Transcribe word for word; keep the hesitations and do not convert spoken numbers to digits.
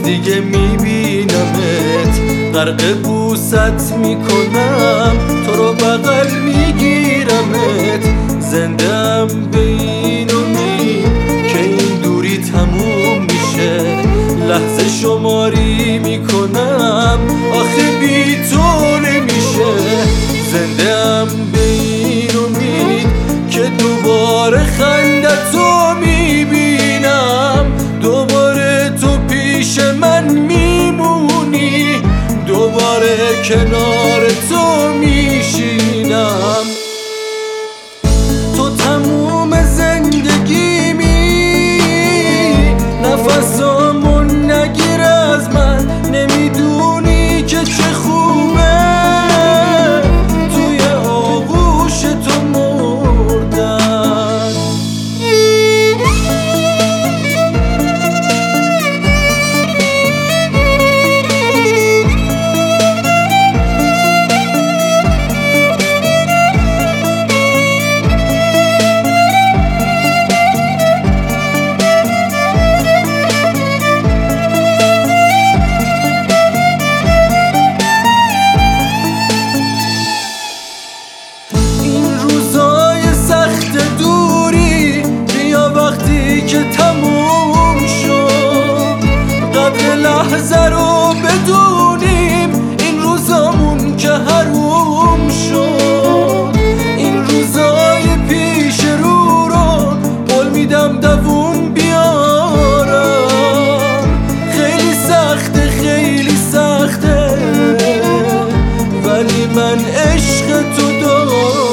دیگه میبینمت، غرق بوست میکنم، تو رو بغل میگیرمت. زندم به این امید که این دوری تموم میشه، لحظه شماری میکنم آخه بی تو نمیشه. زندم به این امید که دوباره خندتو میبینم، دوباره تو پیش من میمونی، دوباره کنار تو میشینم. تو تموم زندگیمی، نفسامون نگیر از من، نمیدونی که چه خوبه توی آغوش تو مردن. که تموم شد قدر لحظه رو بدونیم، این روزامون که حروم شد. این روزای پیش رو رو قول میدم دووم بیارم. خیلی سخته خیلی سخته ولی من عشق تو دارم.